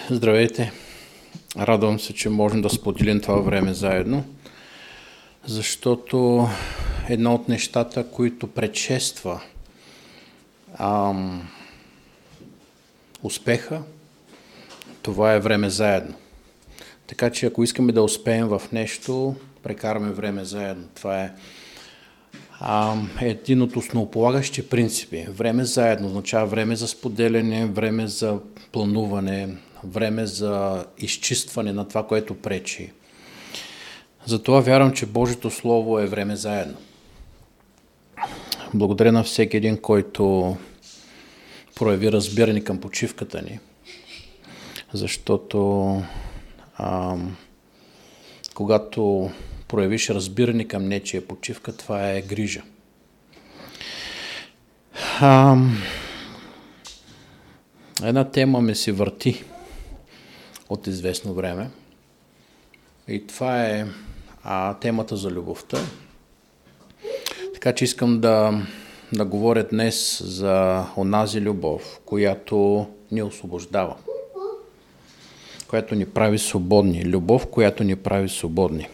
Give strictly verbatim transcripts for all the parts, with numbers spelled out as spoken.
Здравейте! Радвам се, че можем да споделим това време заедно, защото едно от нещата, които предшества ам, успеха, това е време заедно. Така че ако искаме да успеем в нещо, прекараме време заедно. Това е ам, един от основополагащи принципи. Време заедно означава време за споделяне, време за плануване, време за изчистване на това, което пречи. Затова вярвам, че Божието Слово е време заедно. Благодаря на всеки един, който прояви разбиране към почивката ни, защото ам, когато проявиш разбиране към нечия почивка, това е грижа. Ам, една тема ме се върти от известно време и това е а, темата за любовта. Така че искам да, да говоря днес за онази любов, която ни освобождава, която ни прави свободни. Любов, която ни прави свободни.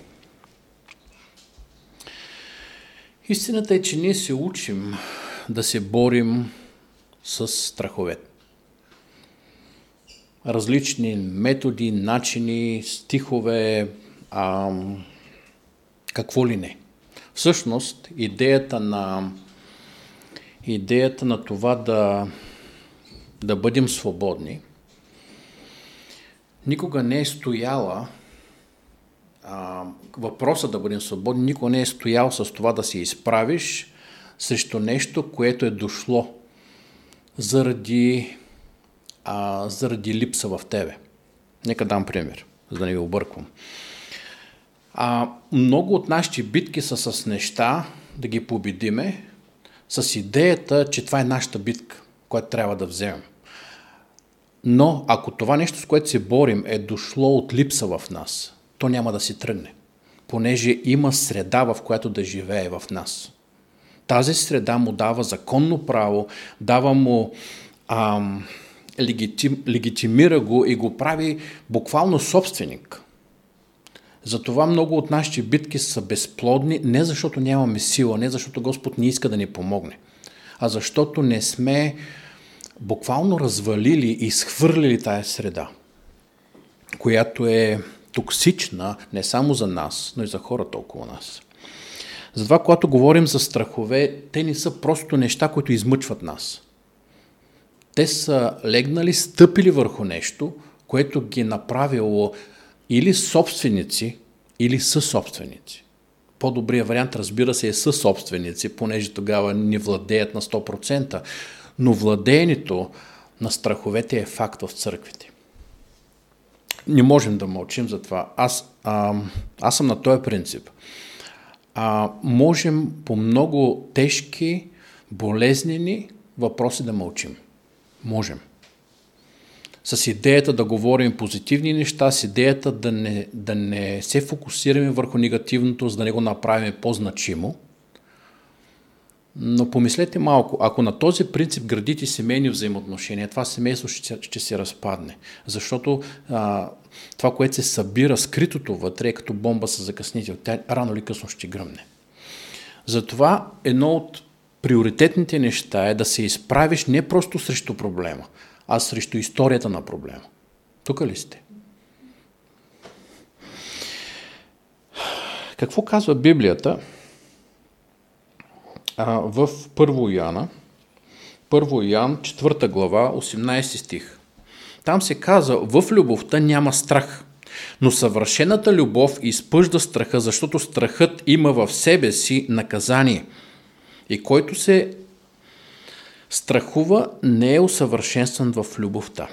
Истината е, че ние се учим да се борим с страховете. Различни методи, начини, стихове, а, какво ли не. Всъщност, идеята на, идеята на това да, да бъдем свободни никога не е стояла, а, въпросът да бъдем свободни никога не е стоял с това да се изправиш срещу нещо, което е дошло заради А, заради липса в тебе. Нека дам пример, за да не ви обърквам. А, много от нашите битки са с неща, да ги победиме, с идеята, че това е нашата битка, която трябва да вземем. Но ако това нещо, с което се борим, е дошло от липса в нас, то няма да си тръгне, понеже има среда, в която да живее в нас. Тази среда му дава законно право, дава му ам, Легитим, легитимира го и го прави буквално собственик. Затова много от нашите битки са безплодни, не защото нямаме сила, не защото Господ не иска да ни помогне, а защото не сме буквално развалили и изхвърлили тая среда, която е токсична не само за нас, но и за хората около нас. Затова, когато говорим за страхове, те не са просто неща, които измъчват нас. Те са легнали, стъпили върху нещо, което ги направило или собственици, или съсобственици. По-добрият вариант, разбира се, е съсобственици, понеже тогава не владеят на сто процента, но владеенето на страховете е факт в църквите. Не можем да мълчим за това. Аз, а, аз съм на този принцип. А, можем по много тежки, болезнени въпроси да мълчим. Можем. С идеята да говорим позитивни неща, с идеята да не, да не се фокусираме върху негативното, за да не го направим по-значимо. Но помислете малко, ако на този принцип градите семейни взаимоотношения, това семейство ще, ще се разпадне. Защото а, това, което се събира, скритото вътре, е като бомба с закъснител. Тя рано или късно ще гръмне. Затова едно от приоритетните неща е да се изправиш не просто срещу проблема, а срещу историята на проблема. Тук ли сте? Какво казва Библията а, в първо Йоанна, първо Йоан, четвърта глава, осемнадесети стих? Там се казва: в любовта няма страх, но съвършената любов изпъжда страха, защото страхът има в себе си наказание. И който се страхува, не е усъвършенстван в любовта.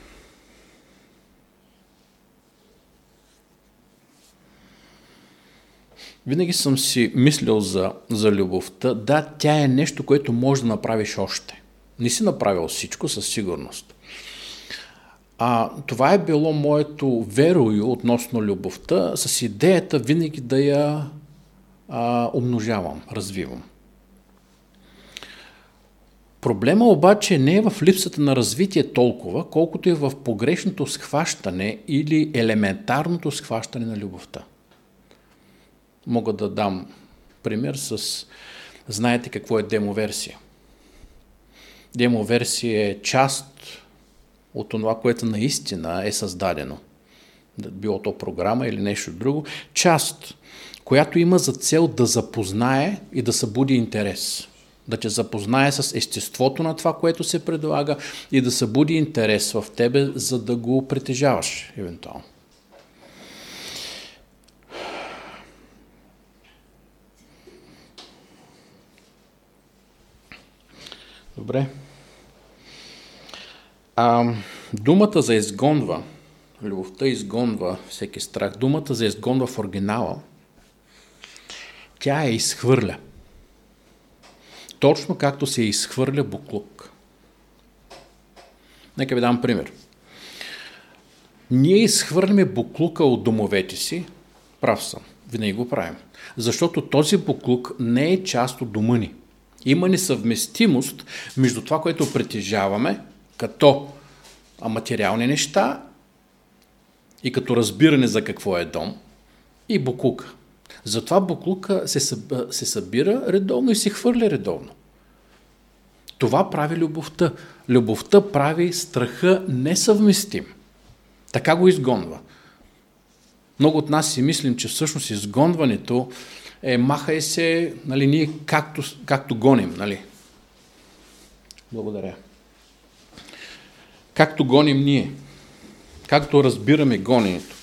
Винаги съм си мислил за, за любовта. Да, тя е нещо, което можеш да направиш още. Не си направил всичко, със сигурност. А, това е било моето верою относно любовта, с идеята винаги да я а, умножавам, развивам. Проблема обаче не е в липсата на развитие толкова, колкото е в погрешното схващане или елементарното схващане на любовта. Мога да дам пример с... Знаете какво е демоверсия? Демоверсия е част от това, което наистина е създадено. Било то програма или нещо друго. Част, която има за цел да запознае и да събуди интерес. Да те запознае с естеството на това, което се предлага и да събуди интерес в тебе, за да го притежаваш, евентуално. Добре. А, думата за изгонва, любовта изгонва всеки страх. Думата за изгонва в оригинала, тя е изхвърля. Точно както се изхвърля буклук. Нека ви дам пример. Ние изхвърляме буклука от домовете си, прав съм, винаги го правим, защото този буклук не е част от дома ни. Има несъвместимост между това, което притежаваме, като материални неща и като разбиране за какво е дом, и буклука. Затова буклука се, съб... се събира редовно и се хвърля редовно. Това прави любовта. Любовта прави страха несъвместим. Така го изгонва. Много от нас си мислим, че всъщност изгонването е махай се, нали, ние както, както гоним. Нали. Благодаря. Както гоним ние. Както разбираме гоненето.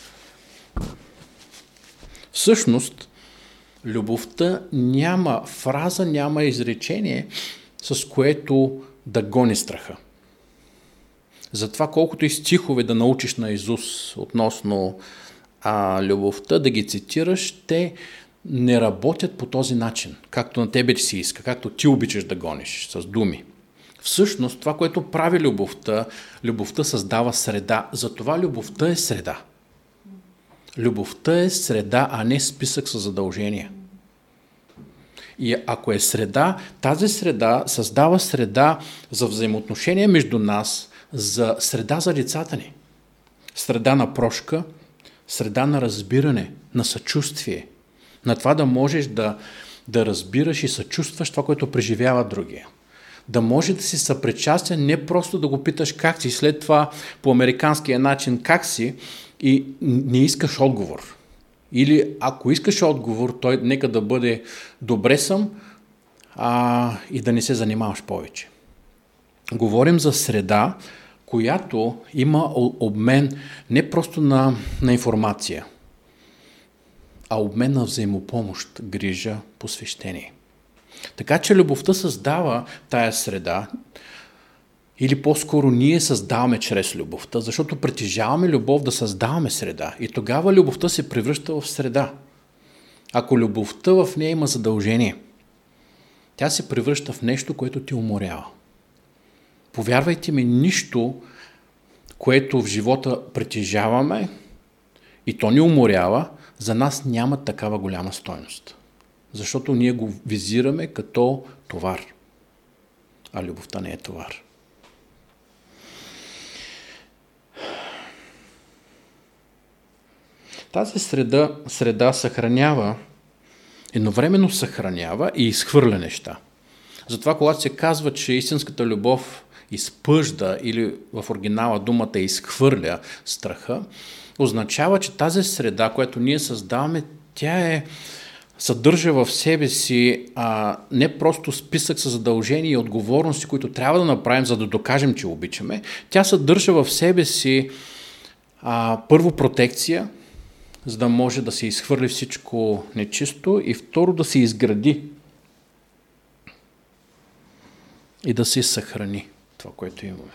Всъщност, любовта няма фраза, няма изречение, с което да гони страха. Затова колкото и стихове да научиш на Исус относно а, любовта, да ги цитираш, те не работят по този начин, както на тебе ти си иска, както ти обичаш да гониш с думи. Всъщност, това, което прави любовта, любовта създава среда. Затова любовта е среда. Любовта е среда, а не списък с задължения. И ако е среда, тази среда създава среда за взаимоотношения между нас, за среда за децата ни. Среда на прошка, среда на разбиране, на съчувствие. На това да можеш да, да разбираш и съчувстваш това, което преживява другия. Да може да си съпричастен, не просто да го питаш как си, след това по американския начин как си и не искаш отговор. Или ако искаш отговор, той нека да бъде добре съм а, и да не се занимаваш повече. Говорим за среда, която има обмен не просто на, на информация, а обмен на взаимопомощ, грижа, посвещение. Така че любовта създава тая среда, или по-скоро ние създаваме чрез любовта, защото притежаваме любов да създаваме среда. И тогава любовта се превръща в среда. Ако любовта в нея има задължение, тя се превръща в нещо, което ти уморява. Повярвайте ми, нищо, което в живота притежаваме и то ни уморява, за нас няма такава голяма стойност. Защото ние го визираме като товар. А любовта не е товар. Тази среда, среда съхранява, едновременно съхранява и изхвърля неща. Затова, когато се казва, че истинската любов изпъжда или в оригинала думата изхвърля страха, означава, че тази среда, която ние създаваме, тя е, съдържа в себе си а, не просто списък с задължения и отговорности, които трябва да направим, за да докажем, че обичаме. Тя съдържа в себе си а, първо протекция, за да може да се изхвърли всичко нечисто и второ да се изгради и да се съхрани това, което имаме.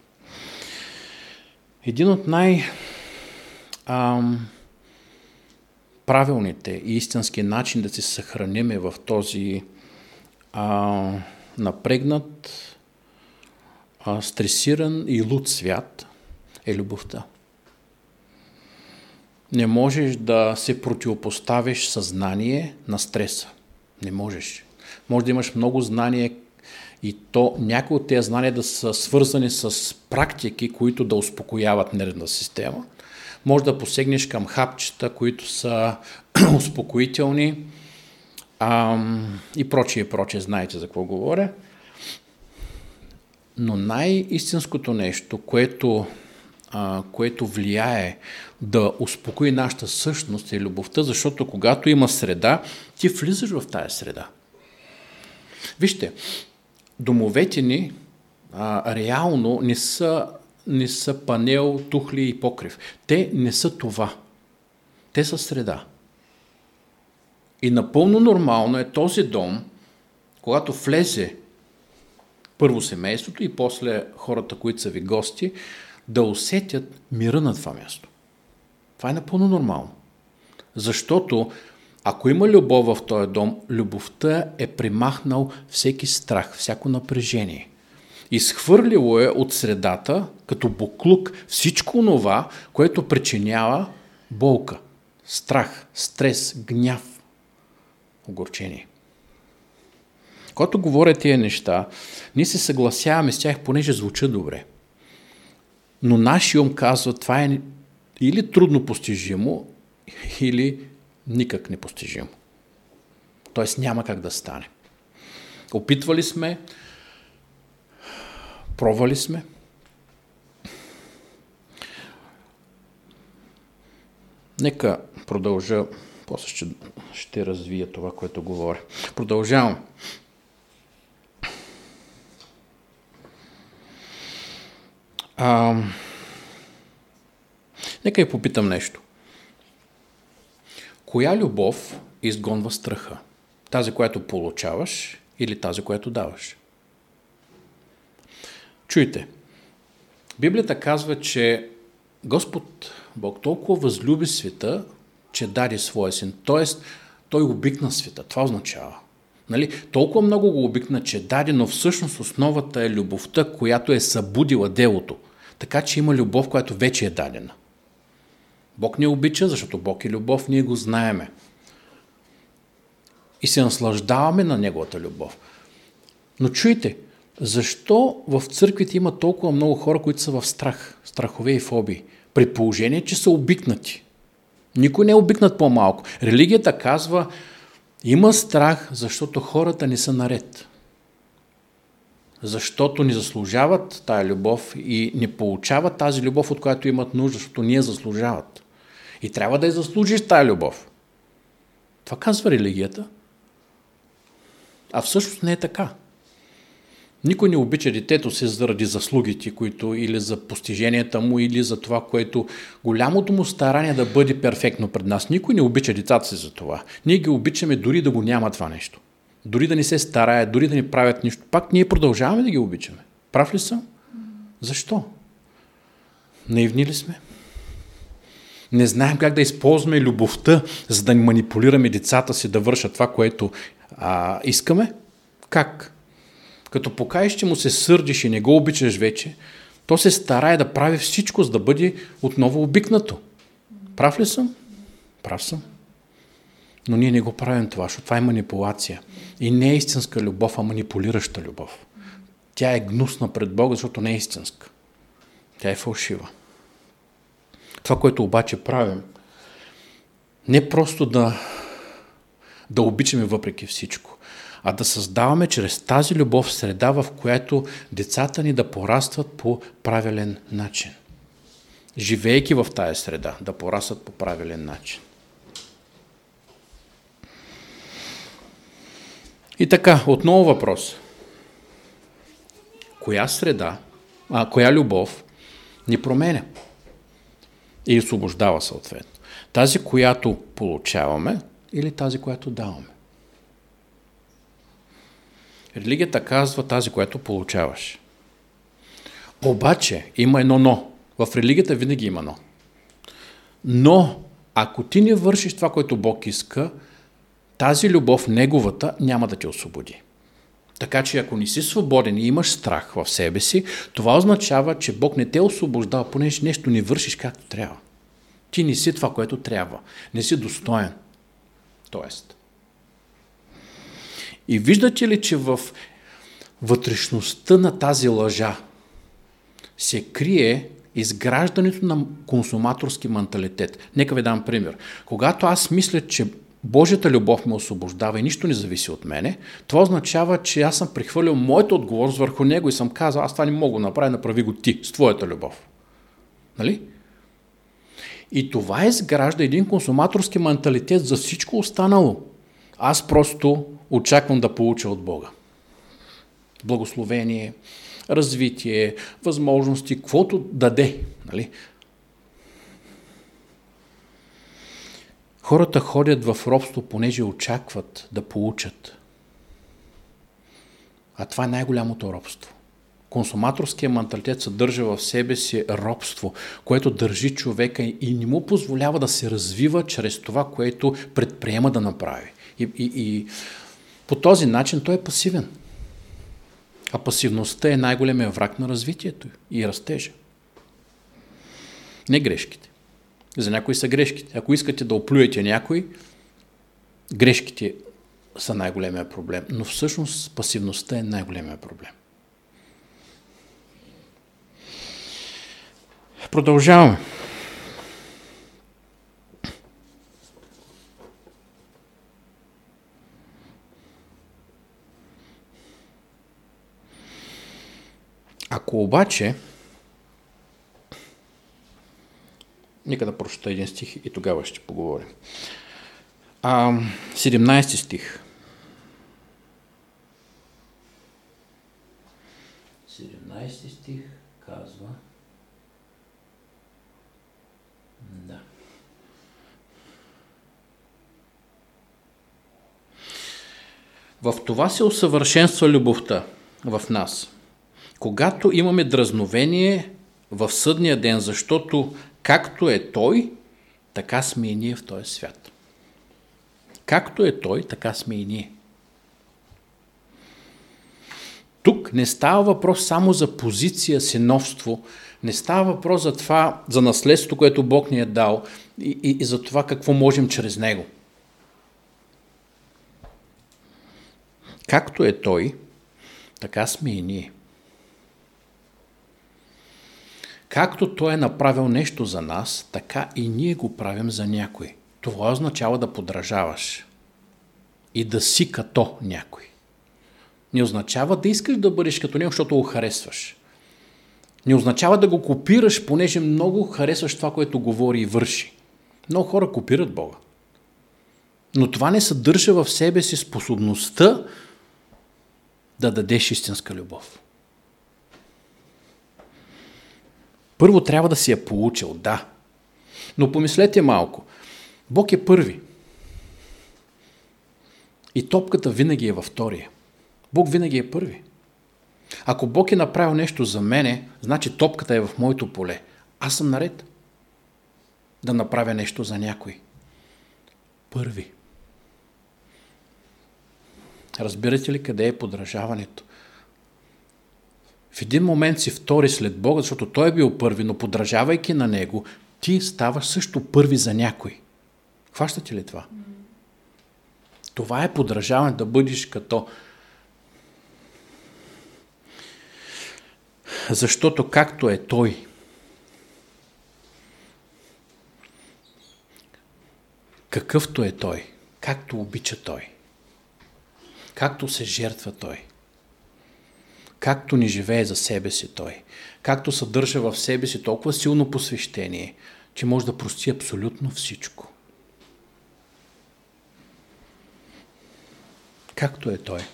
Един от най- ам, правилните и истински начин да се съхраниме в този а, напрегнат, а, стресиран и луд свят е любовта. Не можеш да се противопоставиш съзнание на стреса. Не можеш. Може да имаш много знание И то някои от тези знания да са свързани с практики, които да успокояват нервна система. Може да посегнеш към хапчета, които са успокоителни ам, и прочие, и прочие. Знаете за какво говоря. Но най-истинското нещо, което, а, което влияе да успокои нашата същност е любовта, защото когато има среда, ти влизаш в тая среда. Вижте, домовете ни а, реално не са, не са панел, тухли и покрив. Те не са това. Те са среда. И напълно нормално е този дом, когато влезе първо семейството и после хората, които са ви гости, да усетят мира на това място. Това е напълно нормално. Защото ако има любов в този дом, любовта е примахнал всеки страх, всяко напрежение. Изхвърлило е от средата, като буклук, всичко това, което причинява болка, страх, стрес, гняв, огорчение. Когато говоря тия неща, ние се съгласяваме с тях, понеже звучат добре. Но нашия ум казва, това е или трудно постижимо, или никак непостижимо. Тоест няма как да стане. Опитвали сме, пробвали сме. Нека продължа, после ще, ще развия това, което говоря. Продължавам. А, нека и попитам нещо. Коя любов изгонва страха? Тази, която получаваш или тази, която даваш? Чуйте, Библията казва, че Господ Бог толкова възлюби света, че даде своя син. Тоест, той обикна света. Това означава. Нали? Толкова много го обикна, че даде, но всъщност основата е любовта, която е събудила делото. Така че има любов, която вече е дадена. Бог не обича, защото Бог е любов, ние го знаеме. И се наслаждаваме на Неговата любов. Но чуйте, защо в църквите има толкова много хора, които са в страх, страхове и фобии? При положение, че са обикнати. Никой не е обикнат по-малко. Религията казва, има страх, защото хората не са наред. Защото не заслужават тая любов и не получават тази любов, от която имат нужда, защото ние заслужават. И трябва да я заслужиш тая любов. Това казва религията. А всъщност не е така. Никой не обича детето си заради заслугите, които или за постиженията му, или за това, което голямото му старание да бъде перфектно пред нас. Никой не обича децата си за това. Ние ги обичаме дори да го няма това нещо. Дори да не се стараят, дори да не правят нищо. Пак ние продължаваме да ги обичаме. Прав ли съм? Защо? Наивни ли сме? Не знаем как да използваме любовта, за да манипулираме децата си да вършат това, което а, искаме? Как? Като покажеш, че му се сърдиш и не го обичаш вече, то се старае да прави всичко, за да бъде отново обикнато. Прав ли съм? Прав съм. Но ние не го правим това, защото това е манипулация. И не е истинска любов, а манипулираща любов. Тя е гнусна пред Бога, защото не е истинска. Тя е фалшива. Това, което обаче правим, не просто да, да обичаме въпреки всичко, а да създаваме чрез тази любов среда, в която децата ни да порастват по правилен начин. Живейки в тая среда, да порастват по правилен начин. И така, отново въпрос. Коя среда, а, коя любов ни променя и освобождава съответно? Тази, която получаваме или тази, която даваме? Религията казва тази, която получаваш. Обаче има едно но. В религията винаги има но. Но, ако ти не вършиш това, което Бог иска, тази любов, неговата, няма да те освободи. Така че ако не си свободен и имаш страх в себе си, това означава, че Бог не те освобождава, понеже нещо не вършиш както трябва. Ти не си това, което трябва. Не си достоен. Тоест. И виждате ли, че в вътрешността на тази лъжа се крие изграждането на консуматорски менталитет. Нека ви дам пример. Когато аз мисля, че Божията любов ме освобождава и нищо не зависи от мене, това означава, че аз съм прехвърлил моята отговорност върху него и съм казал, аз това не мога да направя, направи го ти, с твоята любов. Нали? И това изгражда един консуматорски менталитет за всичко останало. Аз просто очаквам да получа от Бога. Благословение, развитие, възможности, каквото даде. Нали? Хората ходят в робство, понеже очакват да получат. А това е най-голямото робство. Консуматорският менталитет съдържа в себе си робство, което държи човека и не му позволява да се развива чрез това, което предприема да направи. И, и, и по този начин той е пасивен. А пасивността е най-големия враг на развитието и растежа. Не грешките. За някои са грешките. Ако искате да оплюете някой, грешките са най-големия проблем. Но всъщност пасивността е най-големия проблем. Продължаваме. Ако обаче, нека да прочета един стих и тогава ще поговорим. А, седемнайсети стих. седемнайсети стих казва: да. В това се усъвършенства любовта в нас, когато имаме дразновение в съдния ден, защото както е Той, така сме и ние в този свят. Както е Той, така сме и ние. Тук не става въпрос само за позиция, синовство, не става въпрос за това, за наследство, което Бог ни е дал и, и, и за това какво можем чрез Него. Както е Той, така сме и ние. Както Той е направил нещо за нас, така и ние го правим за някой. Това означава да подражаваш и да си като някой. Не означава да искаш да бъдеш като него, защото го харесваш. Не означава да го копираш, понеже много харесваш това, което говори и върши. Много хора копират Бога. Но това не съдържа в себе си способността да дадеш истинска любов. Първо трябва да си я получил, да. Но помислете малко. Бог е първи. И топката винаги е във втория. Бог винаги е първи. Ако Бог е направил нещо за мене, значи топката е в моето поле. Аз съм наред да направя нещо за някой. Първи. Разбирате ли къде е подражаването? В един момент си втори след Бога, защото Той е бил първи, но подражавайки на Него, ти ставаш също първи за някой. Хващате ли това? Това е подражаване, да бъдеш като... Защото както е Той, какъвто е Той, както обича Той, както се жертва Той, както не живее за себе си Той, както съдържа в себе си толкова силно посвещение, че може да прости абсолютно всичко. Както е Той.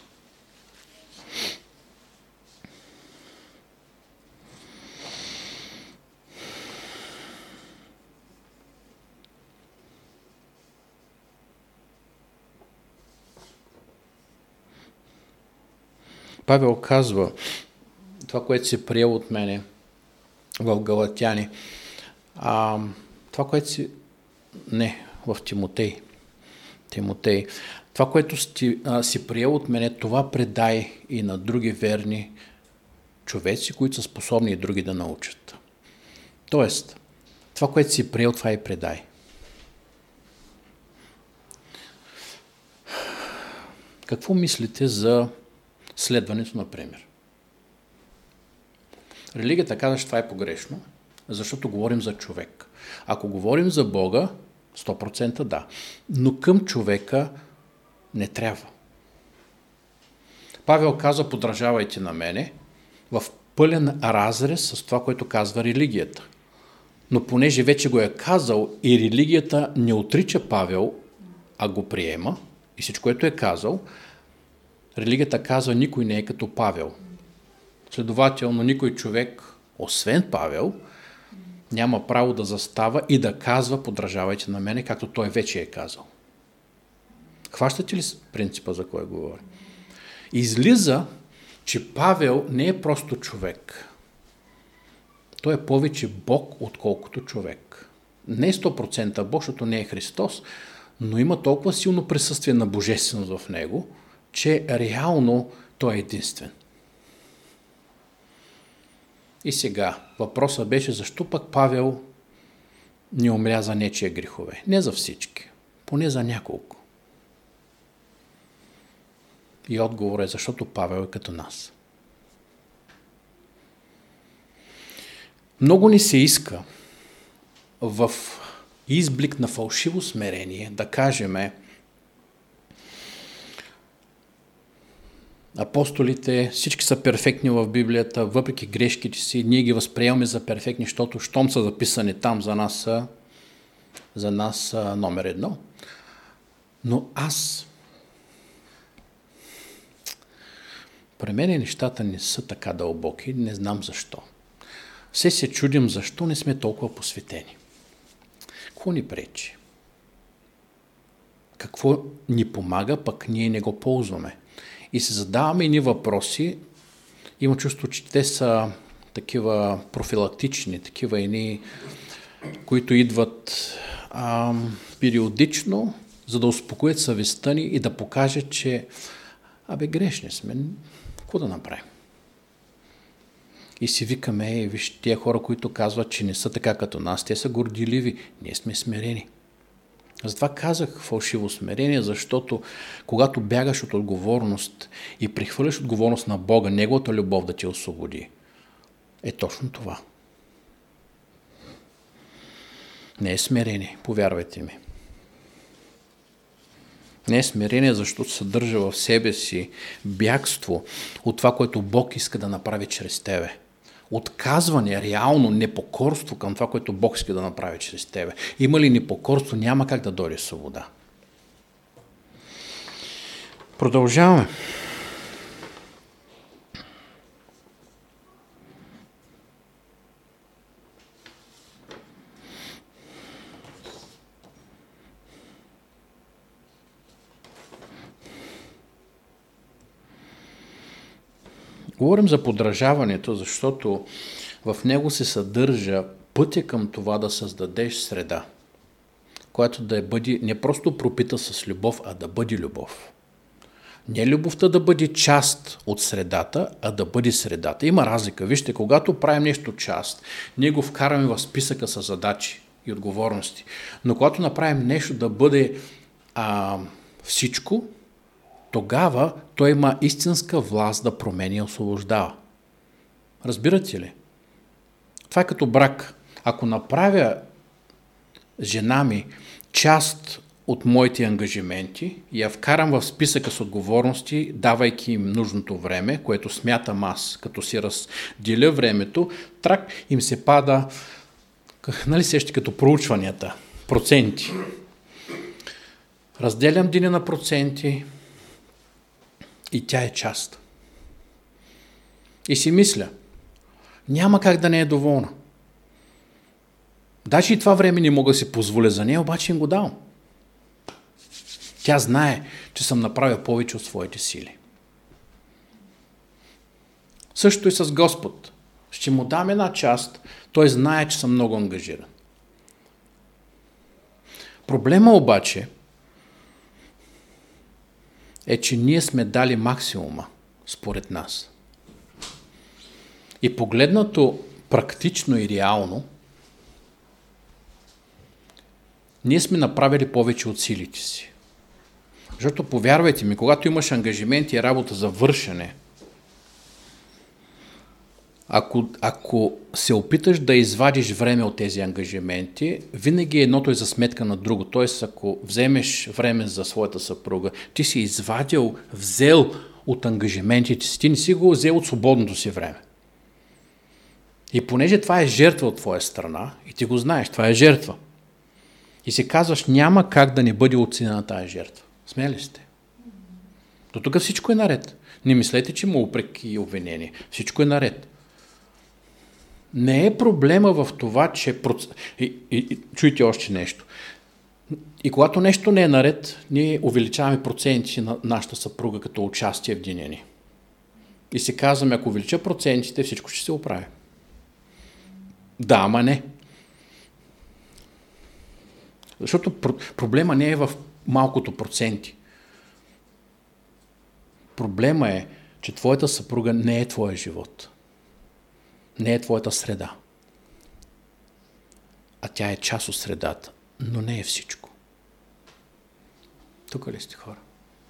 Павел казва това, което си приел от мене в Галатяни. А, това, което си... Не, в Тимотей. Тимотей. Това, което си, а, си приел от мене, това предай и на други верни човеци, които са способни и други да научат. Тоест, това, което си приел, това и предай. Какво мислите за следването, например. Религията казва, че това е погрешно, защото говорим за човек. Ако говорим за Бога, сто процента да. Но към човека не трябва. Павел казва, подражавайте на мене, в пълен разрез с това, което казва религията. Но понеже вече го е казал и религията не отрича Павел, а го приема и всичко, което е казал, религията казва, никой не е като Павел. Следователно, никой човек, освен Павел, няма право да застава и да казва, подражавайте на мене, както той вече е казал. Хващате ли принципа, за кой говоря? Излиза, че Павел не е просто човек. Той е повече Бог, отколкото човек. Не е сто процента Бог, защото не е Христос, но има толкова силно присъствие на божественост в него, че реално той е единствен. И сега, въпросът беше, защо пък Павел не умря за нечия грехове? Не за всички, поне за няколко. И отговорът е, защото Павел е като нас. Много ни се иска в изблик на фалшиво смирение да кажем, апостолите, всички са перфектни в Библията, въпреки грешките си, ние ги възприемаме за перфектни, защото щом са записани там, за нас са, за нас са номер едно. Но аз, при мен нещата не са така дълбоки, не знам защо. Все се чудим защо не сме толкова посветени. Какво ни пречи? Какво ни помага, пък ние не го ползваме? И се задаваме едни въпроси, има чувство, че те са такива профилактични, такива едни, които идват а, периодично, за да успокоят съвестта ни и да покажат, че абе грешни сме, какво да направим? И си викаме, виж, тия хора, които казват, че не са така като нас, те са горделиви, ние сме смирени. Затова казах фалшиво смирение, защото когато бягаш от отговорност и прехвърляш отговорност на Бога, Неговата любов да те освободи, е точно това. Не е смирение, повярвайте ми. Не е смирение, защото съдържа в себе си бягство от това, което Бог иска да направи чрез тебе. Отказване, реално непокорство към това, което Бог иска да направи чрез тебе. Има ли непокорство, няма как да дойде свобода. Продължаваме. Говорим за подражаването, защото в него се съдържа пътя към това да създадеш среда, която да бъде не просто пропита с любов, а да бъде любов. Не любовта да бъде част от средата, а да бъде средата. Има разлика. Вижте, когато правим нещо част, ние го вкараме в списъка с задачи и отговорности. Но когато направим нещо да бъде а, всичко, тогава той има истинска власт да променя и освобождава. Разбирате ли? Това е като брак. Ако направя жена ми част от моите ангажименти и я вкарам в списъка с отговорности, давайки им нужното време, което смятам аз, като си разделя времето, трак им се пада, нали сещате, като проучванията, проценти. Разделям деня на проценти, и тя е част. И си мисля, няма как да не е доволна. Даже и това време не мога да си позволя за нея, обаче им го давам. Тя знае, че съм направил повече от своите сили. Също и с Господ. Ще му дам една част, той знае, че съм много ангажиран. Проблема обаче е, че ние сме дали максимума, според нас. И погледнато практично и реално, ние сме направили повече от силите си. Защото, повярвайте ми, когато имаш ангажимент и работа за вършене, Ако, ако се опиташ да извадиш време от тези ангажименти, винаги едното е за сметка на друго. Тоест, ако вземеш време за своята съпруга, ти си извадил, взел от ангажиментите си, ти не си го взел от свободното си време. И понеже това е жертва от твоя страна, и ти го знаеш, това е жертва, и си казваш, няма как да не бъде оценена тази жертва. Смели сте? До тук всичко е наред. Не мислете, че има упреки и обвинения. Всичко е наред. Не е проблема в това, че... И, и, и, чуйте още нещо. И когато нещо не е наред, ние увеличаваме процентите на нашата съпруга като участие в деня ни. И си казваме, ако увелича процентите, всичко ще се оправи. Да, ама не. Защото проблема не е в малкото проценти. Проблема е, че твоята съпруга не е твоя живот. Не е твоята среда. А тя е част от средата, но не е всичко. Тук ли сте, хора?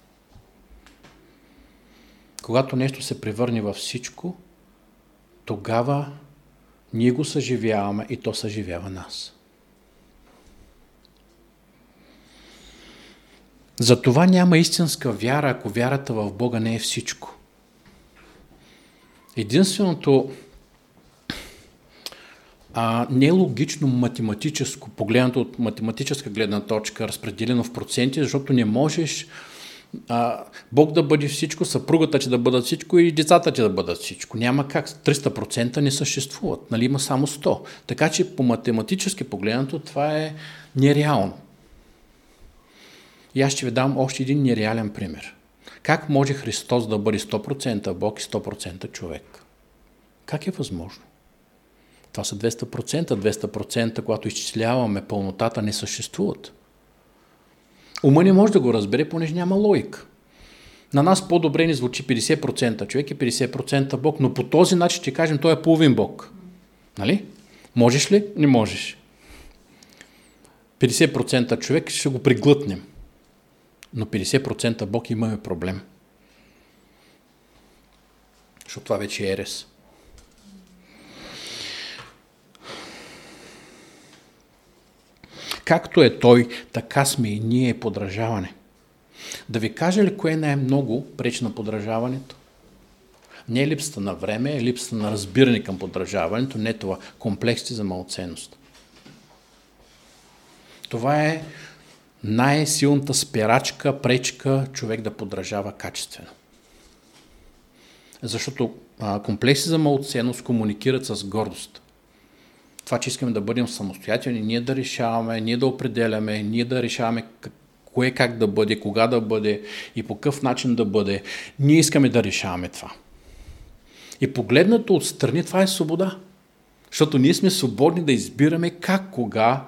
Когато нещо се превърне във всичко, тогава ние го съживяваме и то съживява нас. Затова няма истинска вяра, ако вярата в Бога не е всичко. Единственото а, не е логично математическо, погледнато от математическа гледна точка, разпределено в проценти, защото не можеш а, Бог да бъде всичко, съпругата ти да бъдат всичко и децата ти да бъдат всичко. Няма как. триста процента не съществуват. Нали, има само сто. Така че по математически погледнато това е нереално. И аз ще ви дам още един нереален пример. Как може Христос да бъде сто процента Бог и сто процента човек? Как е възможно? Това са двеста процента. двеста процента, когато изчисляваме пълнотата, не съществуват. Ума не може да го разбере, понеже няма логика. На нас по-добре ни звучи петдесет процента човек и петдесет процента Бог, но по този начин ще кажем, той е половин Бог. Нали? Можеш ли? Не можеш. петдесет процента човек ще го приглътнем. Но петдесет процента Бог имаме проблем. Защото това вече е ерес. Както е Той, така сме и ние подражаване. Да ви кажа ли кое най-много пречи на подражаването? Не е липсата на време, е липсата на разбиране към подражаването, не това комплексите за малоценност. Това е най-силната спирачка, пречка човек да подражава качествено. Защото а, комплекси за малоценност комуникират с гордост. Това, че искаме да бъдем самостоятелни, ние да решаваме, ние да определяме, ние да решаваме кое как да бъде, кога да бъде и по какъв начин да бъде. Ние искаме да решаваме това. И погледнато отстрани, това е свобода. Защото ние сме свободни да избираме как, кога.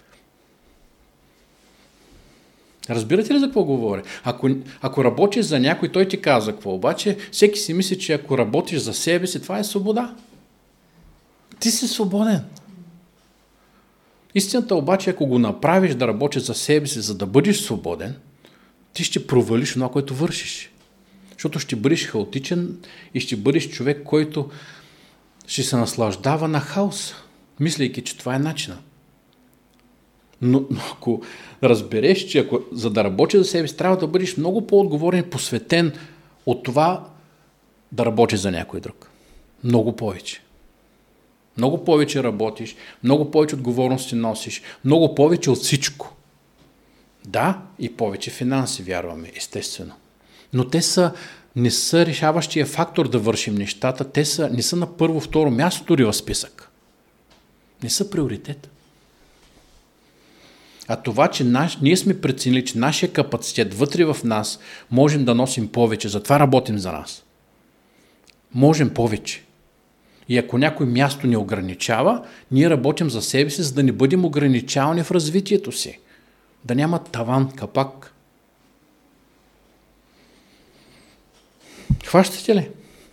Разбирате ли за какво говоря? Ако, ако работиш за някой, той ти каза какво. Обаче всеки си мисли, че ако работиш за себе си, това е свобода. Ти си свободен. Истината обаче, ако го направиш да работиш за себе си, за да бъдеш свободен, ти ще провалиш това, което вършиш. Защото ще бъдеш хаотичен и ще бъдеш човек, който ще се наслаждава на хаос, мислейки, че това е начинът. Но, но ако разбереш, че ако, за да работиш за себе си, трябва да бъдеш много по-отговорен и посветен от това да работиш за някой друг. Много повече. Много повече работиш, много повече отговорности носиш, много повече от всичко. Да, и повече финанси, вярваме, естествено. Но те са, не са решаващия фактор да вършим нещата, те са, не са на първо, второ място дори в списък. Не са приоритет. А това, че наш, ние сме преценили, че нашия капацитет вътре в нас можем да носим повече, затова работим за нас. Можем повече. И ако някой място ни ограничава, ние работим за себе си, за да не бъдем ограничавани в развитието си. Да няма таван, капак. Хващате ли?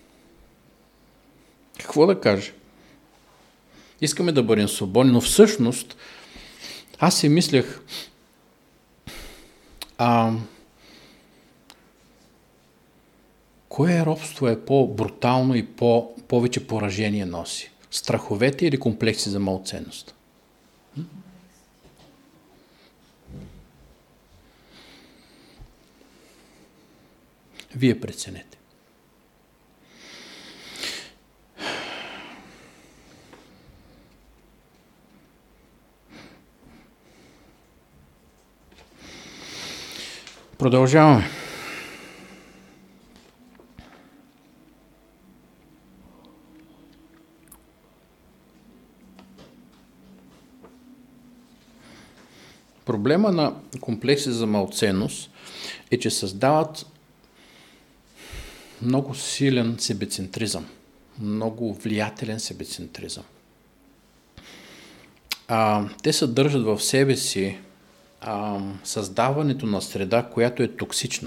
Какво да кажа? Искаме да бъдем свободни, но всъщност аз си мислех, а, Кое робство е по-брутално и по- повече поражение носи? Страховете или комплекси за малценност? Вие преценете. Продължаваме. Проблема на комплекси за малценност е, че създават много силен себецентризъм, много влиятелен себецентризъм. А, те съдържат в себе си а, създаването на среда, която е токсична.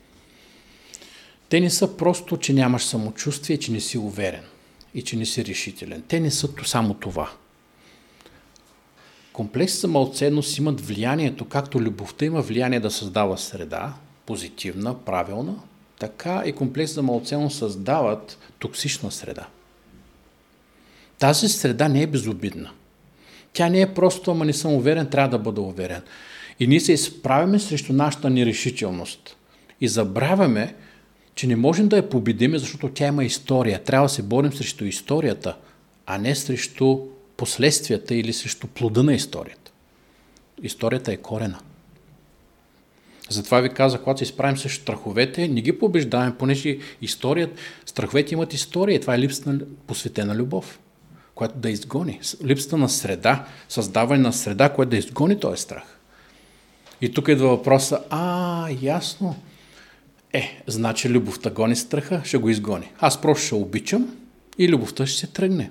Те не са просто, че нямаш самочувствие, че не си уверен и че не си решителен. Те не са само това. Комплекси за малценност имат влиянието, както любовта има влияние да създава среда, позитивна, правилна, така и комплекси за малценност създават токсична среда. Тази среда не е безобидна. Тя не е просто, ама не съм уверен, трябва да бъда уверен. И ние се изправяме срещу нашата нерешителност. И забравяме, че не можем да я победим, защото тя има история. Трябва да се борим срещу историята, а не срещу последствията или срещу плода на историята. Историята е корена. Затова ви казах, когато се изправим срещу страховете, не ги побеждаваме, понеже историята, страховете имат история и това е липсата на посветена любов, която да изгони. Липсата на среда, създаване на среда, която да изгони този страх. И тук идва въпроса, а, ясно, е, значи любовта гони страха, ще го изгони. Аз просто ще обичам и любовта ще се тръгне.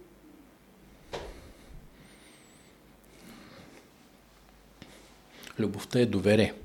Любовта е доверие.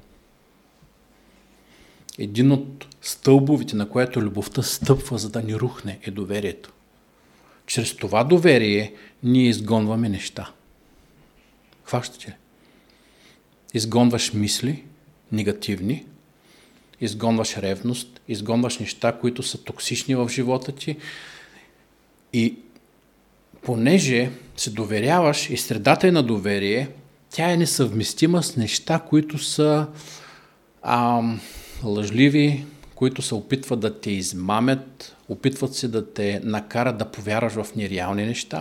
Един от стълбовите, на което любовта стъпва, за да ни рухне, е доверието. Чрез това доверие ние изгонваме неща. Хващате ли? Изгонваш мисли, негативни, изгонваш ревност, изгонваш неща, които са токсични в живота ти и понеже се доверяваш и средата е на доверие, тя е несъвместима с неща, които са ам, лъжливи, които се опитват да те измамят, опитват се да те накарат да повярваш в нереални неща.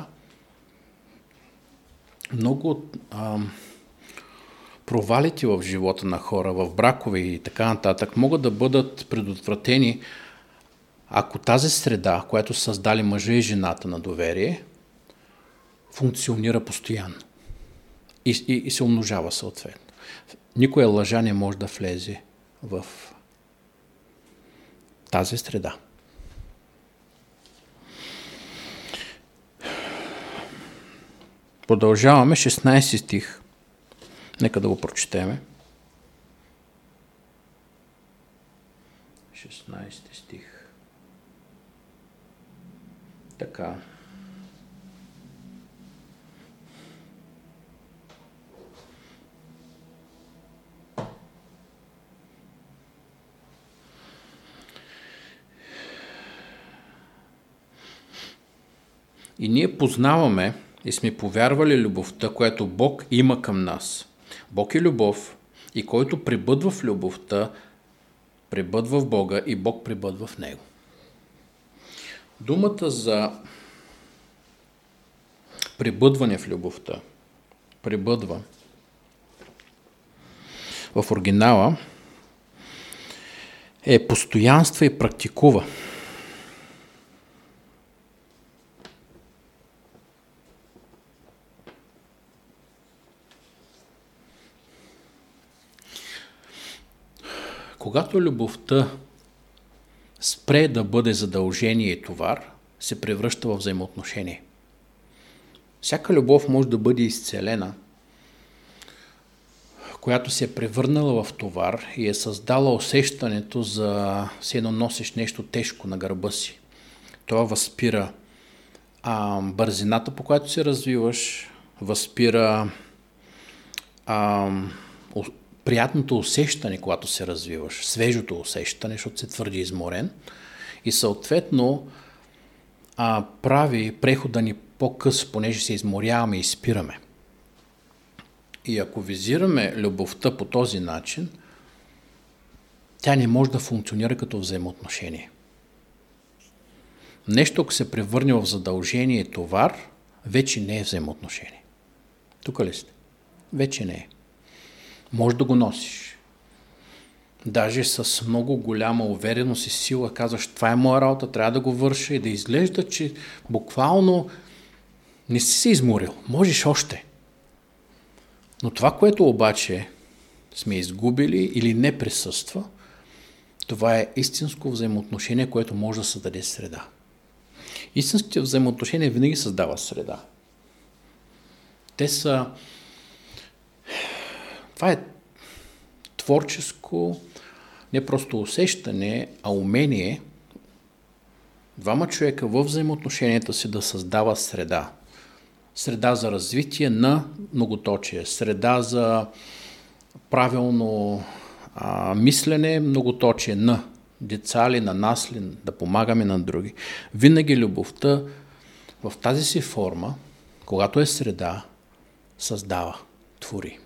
Много от ам, провалите в живота на хора, в бракове и така нататък, могат да бъдат предотвратени, ако тази среда, която са създали мъжа и жената на доверие, функционира постоянно и, и, и се умножава съответно. Никоя лъжа не може да влезе в тази среда. Продължаваме шестнайсети стих. Нека да го прочетеме. шестнайсети стих. Така. И ние познаваме и сме повярвали любовта, която Бог има към нас. Бог е любов и който пребъдва в любовта, пребъдва в Бога и Бог пребъдва в него. Думата за пребъдване в любовта, пребъдва, в оригинала е постоянства и практикува. Когато любовта спре да бъде задължение и товар, се превръща в взаимоотношение. Всяка любов може да бъде изцелена, която се е превърнала в товар и е създала усещането за се едно носиш нещо тежко на гърба си. Това възпира а, бързината, по която се развиваш, възпира а, приятното усещане, когато се развиваш, свежото усещане, защото се твърди изморен, И съответно а, прави прехода ни по-къс, понеже се изморяваме и спираме. И ако визираме любовта по този начин, тя не може да функционира като взаимоотношение. Нещо, ако се превърне в задължение и товар, вече не е взаимоотношение. Тук ли сте? Вече не е. Може да го носиш. Даже с много голяма увереност и сила казваш, това е моя работа, трябва да го върша и да изглежда, че буквално не си се изморил. Можеш още. Но това, което обаче сме изгубили или не присъства, това е истинско взаимоотношение, което може да създаде среда. Истинските взаимоотношения винаги създават среда. Те са... Това е творческо, не просто усещане, а умение двама човека в взаимоотношенията си да създава среда. Среда за развитие на многоточие, среда за правилно а, мислене, многоточие на деца ли, на нас ли, да помагаме на други. Винаги любовта в тази си форма, когато е среда, създава, твори.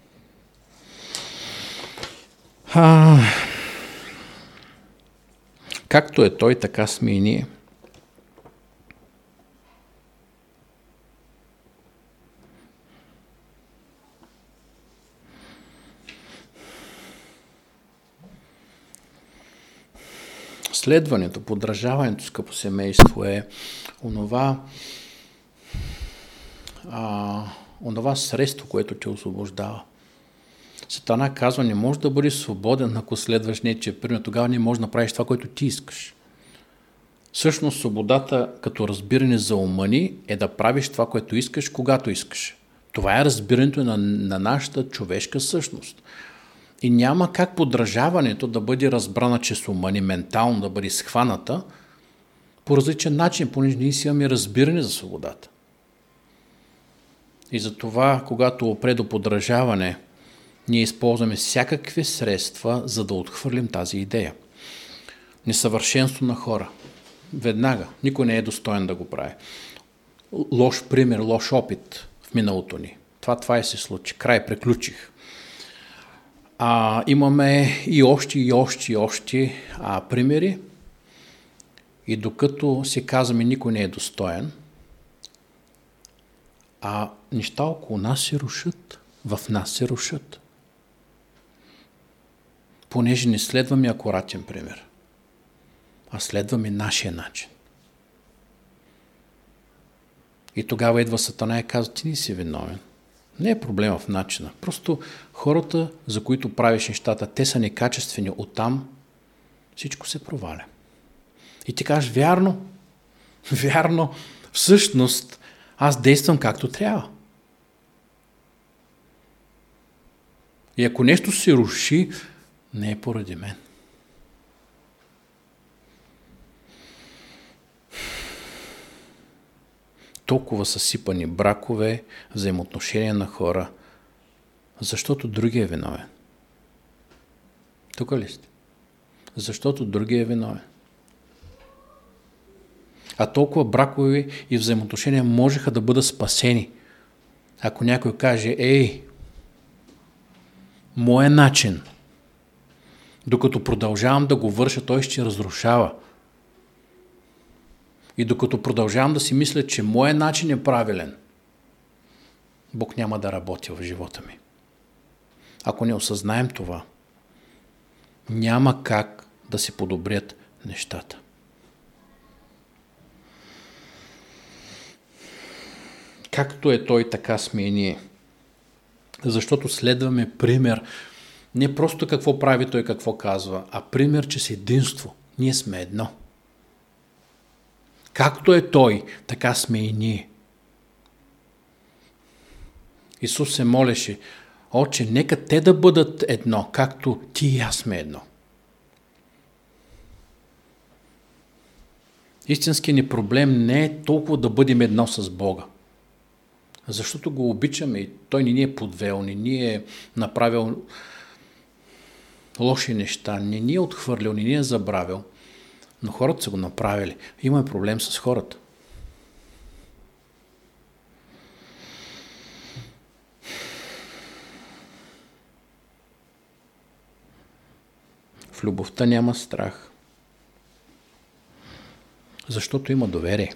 А, както е той, така сме и ние. Следването, подражаването, скъпо семейство, е онова, а, онова средство, което те освобождава. Сатана казва, не можеш да бъдеш свободен, ако следваш нечия пример, тогава не можеш да направиш това, което ти искаш. Всъщност, свободата като разбиране за ума ни е да правиш това, което искаш, когато искаш. Това е разбирането на, на нашата човешка същност. И няма как подражаването да бъде разбрана чрез ума ни, ментално да бъде схваната по различен начин, понеже ние си имаме разбиране за свободата. И затова, когато опре до подражаване, ние използваме всякакви средства, за да отхвърлим тази идея. Несъвършенство на хора. Веднага. Никой не е достоен да го прави. Лош пример, лош опит в миналото ни. Това, това е се случи. Край, приключих. А, имаме и още, и още, и още а, примери. И докато си казваме, никой не е достоен, а неща около нас се рушат. В нас се рушат. Понеже не следваме акуратен пример, а следваме нашия начин. И тогава идва Сатана и казва, ти не си виновен. Не е проблема в начина. Просто хората, за които правиш нещата, те са некачествени. Оттам всичко се проваля. И ти кажеш, вярно, вярно, всъщност аз действам както трябва. И ако нещо се руши, не е поради мен. Толкова съсипани бракове, взаимоотношения на хора, защото другия е виновен. Тук ли сте? Защото другия е виновен. А толкова бракове и взаимоотношения можеха да бъдат спасени. Ако някой каже, ей, моя начин, докато продължавам да го върша, той ще разрушава. И докато продължавам да си мисля, че моят начин е правилен, Бог няма да работи в живота ми. Ако не осъзнаем това, няма как да се подобрят нещата. Както е той, така сме и ние. Защото следваме пример, не просто какво прави той, какво казва, а пример, че с единство. Ние сме едно. Както е той, така сме и ние. Исус се молеше, Отче, нека те да бъдат едно, както ти и аз сме едно. Истинският ни проблем не е толкова да бъдем едно с Бога. Защото го обичаме и той не ни е подвел, не ни е направил лоши неща, не ни е отхвърлил, не ни е забравил. Но хората са го направили. Имаме проблем с хората. В любовта няма страх. Защото има доверие.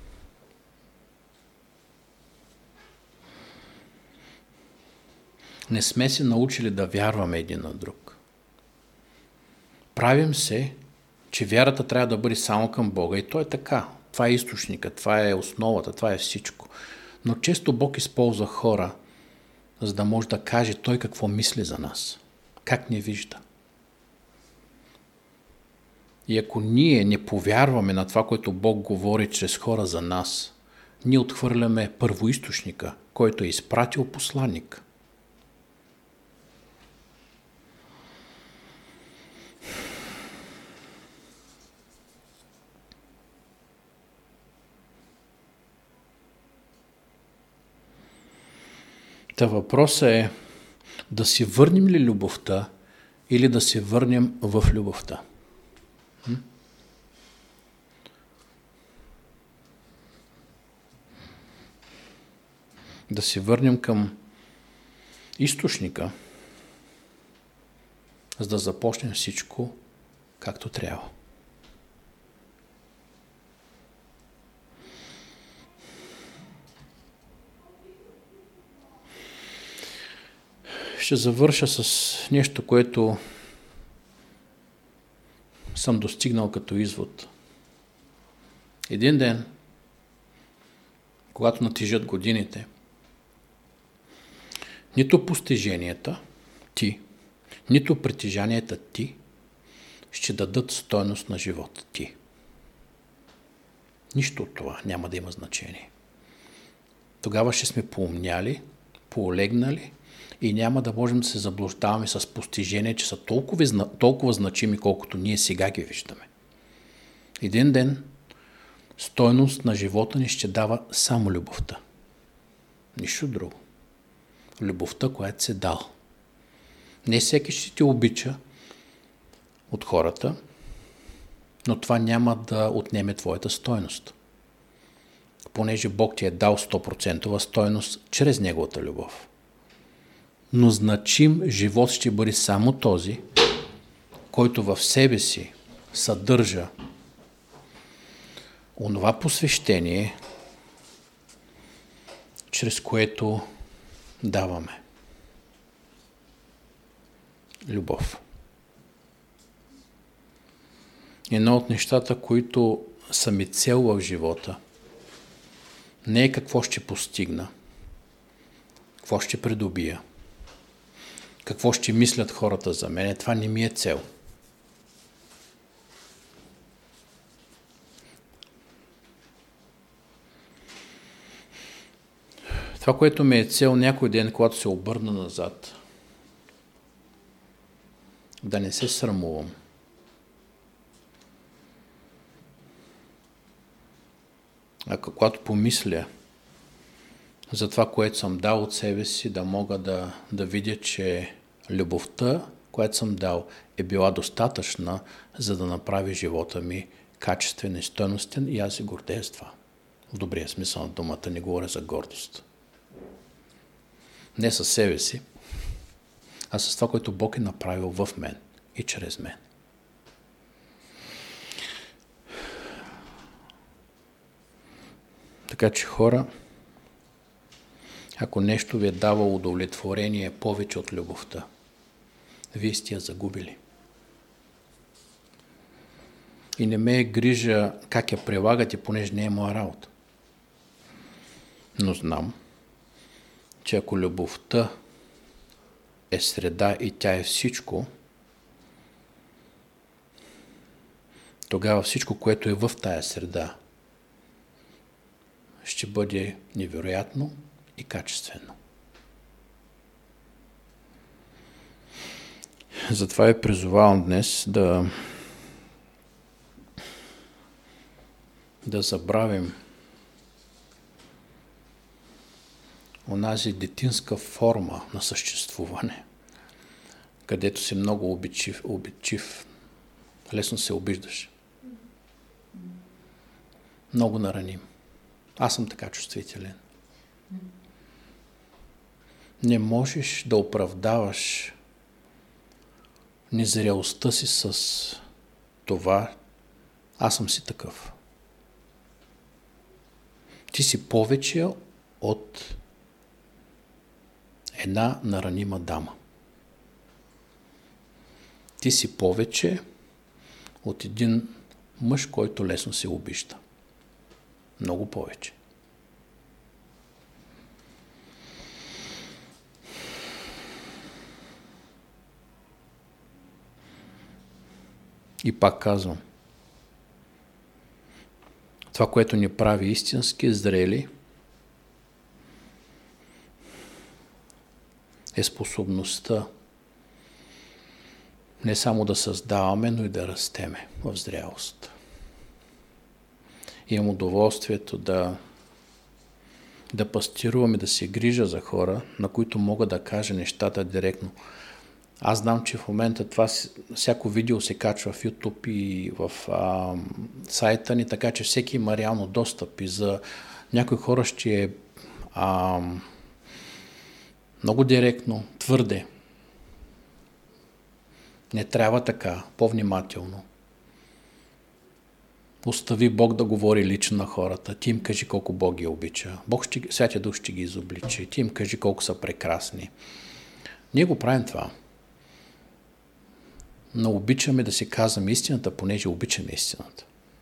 Не сме се научили да вярваме един на друг. Правим се, че вярата трябва да бъде само към Бога. И то е така. Това е източника, това е основата, това е всичко. Но често Бог използва хора, за да може да каже Той какво мисли за нас. Как ни вижда. И ако ние не повярваме на това, което Бог говори чрез хора за нас, ние отхвърляме първоизточника, който е изпратил посланник. Та въпросът е да си върнем ли любовта или да се върнем в любовта. Hm? Да се върнем към източника, за да започнем всичко както трябва. Ще завърша с нещо, което съм достигнал като извод. Един ден, когато натежат годините, нито постиженията ти, нито притежанията ти ще дадат стойност на живота ти. Нищо от това няма да има значение. Тогава ще сме поумняли, поолегнали и няма да можем да се заблуждаваме с постижения, че са толкова, толкова значими, колкото ние сега ги виждаме. Един ден стойност на живота ни ще дава само любовта. Нищо друго. Любовта, която се дал. Не всеки ще те обича от хората, но това няма да отнеме твоята стойност. Понеже Бог ти е дал сто процента стойност чрез Неговата любов. Но значим живот ще бъде само този, който в себе си съдържа онова посвещение, чрез което даваме любов. Едно от нещата, които са ми цел в живота, не е какво ще постигна, какво ще придобия, какво ще мислят хората за мен. Това не ми е цел. Това, което ми е цел някой ден, когато се обърна назад, да не се срамувам. А когато помисля за това, което съм дал от себе си, да мога да, да видя, че любовта, която съм дал, е била достатъчна, за да направи живота ми качествен и стойностен, и аз се гордея с това. В добрия смисъл на думата, не говоря за гордост. Не със себе си, а с това, което Бог е направил в мен и чрез мен. Така че хора, ако нещо ви е давало удовлетворение повече от любовта, вие сте я загубили. И не ме е грижа как я прилагате, понеже не е моя работа. Но знам, че ако любовта е среда и тя е всичко, тогава всичко, което е в тая среда, ще бъде невероятно и качествено. Затова ви призовавам днес да да забравим онази детинска форма на съществуване, където си много обичив, обичив, лесно се обиждаш. много нараним. Аз съм така чувствителен. Не можеш да оправдаваш незрялостта си с това, аз съм си такъв. Ти си повече от една наранима дама. Ти си повече от един мъж, който лесно се обижда. Много повече. И пак казвам, това, което ни прави истински зрели, е способността не само да създаваме, но и да растеме в зрялост. Имам удоволствието да, да пастирувам и да се грижа за хора, на които мога да кажа нещата директно. Аз знам, че в момента това, всяко видео се качва в YouTube и в а, сайта ни, така че всеки има реално достъп и за някои хора ще е а, много директно, твърде. Не трябва така, по-внимателно. Остави Бог да говори лично на хората. Ти им кажи колко Бог ги обича. Бог ще, Святия Дух ще ги изобличи. Ти им кажи колко са прекрасни. Ние го правим това. Но обичаме да си казваме истината, понеже обичаме истината.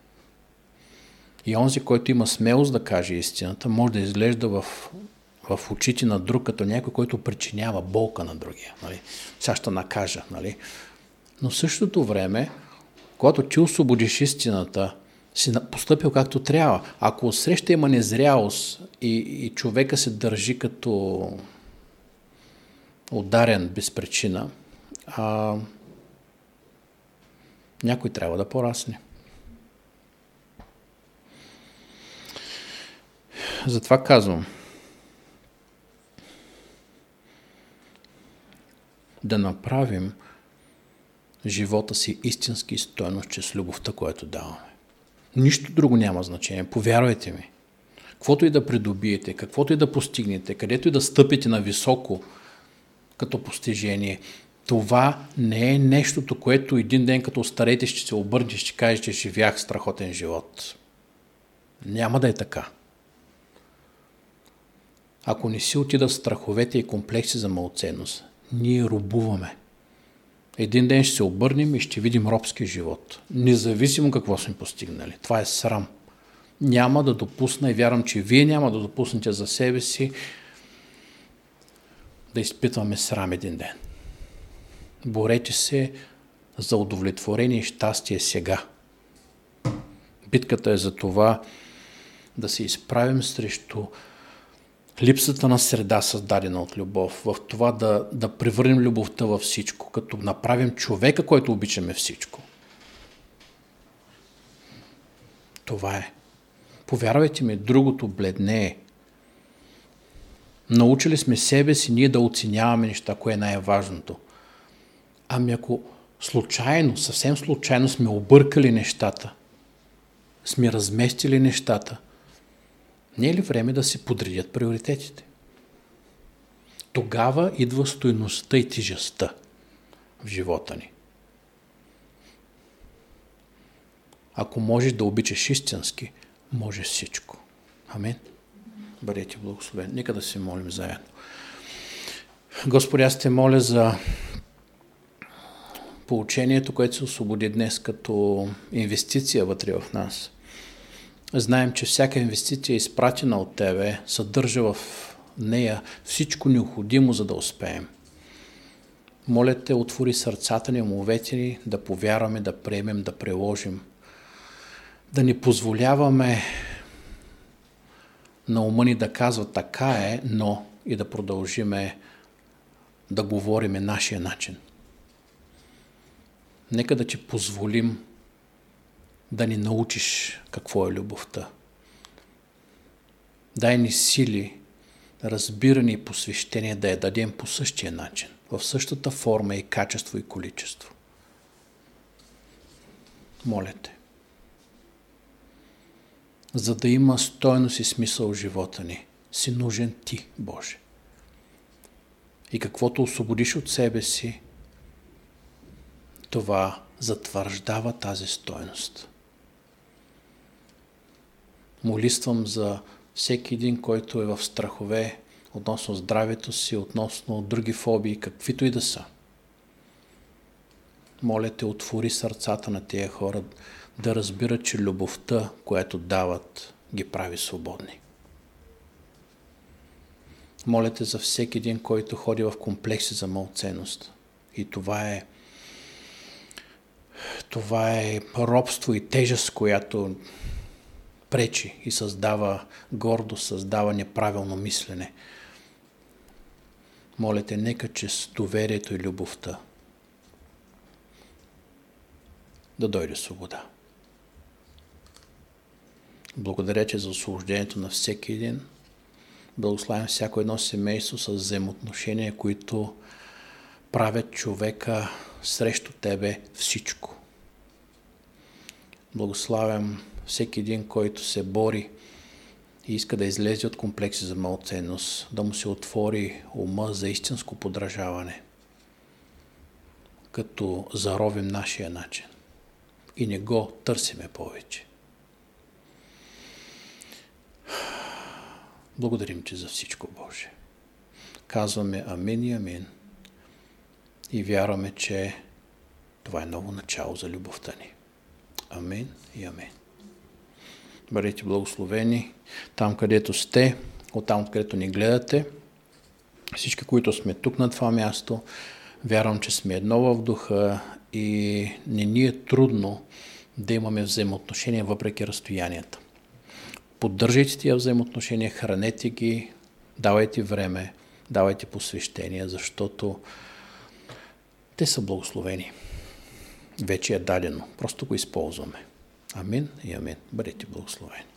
И онзи, който има смелост да каже истината, може да изглежда в, в очите на друг, като някой, който причинява болка на другия. Нали? Сега ще накажа. Нали? Но в същото време, когато ти освободиш истината, си постъпил както трябва. Ако отсреща има незрялост и, и човека се държи като ударен без причина, а, някой трябва да порасне. Затова казвам, да направим живота си истински стойност чрез любовта, която даваме. Нищо друго няма значение, повярвайте ми. Каквото и да придобиете, каквото и да постигнете, където и да стъпите на високо като постижение, това не е нещото, което един ден като остарете ще се обърнете и ще кажете, че живях страхотен живот. Няма да е така. Ако не си отида в страховете и комплекси за малоценност, ние робуваме. Един ден ще се обърнем и ще видим робски живот. Независимо какво сме постигнали. Това е срам. Няма да допусна и вярвам, че вие няма да допуснете за себе си да изпитваме срам един ден. Борете се за удовлетворение и щастие сега. Битката е за това да се изправим срещу липсата на среда, създадена от любов, в това да, да превърнем любовта във всичко, като направим човека, който обичаме всичко. Това е. Повярвайте ми, другото бледнее. Научили сме себе си ние да оценяваме неща, кое е най-важното. Ами ако случайно, съвсем случайно сме объркали нещата, сме разместили нещата, не е ли време да се подредят приоритетите? Тогава идва стойността и тежестта в живота ни. Ако можеш да обичаш истински, можеш всичко. Амин. Бъдете благословени. Нека да се молим заедно. Господи, аз те моля за поучението, което се освободи днес като инвестиция вътре в нас. Знаем, че всяка инвестиция, изпратена от Тебе, съдържа в нея всичко необходимо, за да успеем. Моля Те, отвори сърцата ни, умовете ни, да повярваме, да приемем, да приложим. Да не позволяваме на ума ни да казва така е, но и да продължиме да говориме нашия начин. Нека да Ти позволим да ни научиш какво е любовта. Дай ни сили, разбиране и посвещение да я дадем по същия начин, в същата форма и качество и количество. Моля Те. за да има стойност и смисъл в живота ни, си нужен Ти, Боже. И каквото освободиш от себе си, това затвърждава тази стойност. Молиствам за всеки един, който е в страхове относно здравето си, относно други фобии, каквито и да са. Моля те, отвори сърцата на тези хора да разбират, че любовта, която дават, ги прави свободни. Моля те за всеки един, който ходи в комплекси за малценност. И това е това е робство и тежест, която пречи и създава гордост, създава неправилно мислене. Моля те, нека чрез доверието и любовта да дойде свобода. Благодаря, че за освобождението на всеки един. Благославям всяко едно семейство с взаимоотношения, които правят човека срещу Тебе всичко. Благославям всеки един, който се бори и иска да излезе от комплекси за малценност, да му се отвори ума за истинско подражаване, като заровим нашия начин и не го търсиме повече. Благодарим Ти за всичко, Боже. Казваме амин и амин и вярваме, че това е ново начало за любовта ни. Амин и амин. Бъдете благословени там, където сте, оттам, където ни гледате. Всички, които сме тук на това място, вярвам, че сме едно в духа и не ни е трудно да имаме взаимоотношения въпреки разстоянията. Поддържайте тия взаимоотношения, хранете ги, давайте време, давайте посвещения, защото те са благословени. Вече е дадено. Просто го използваме. Амин и амин. Бъдете благословени.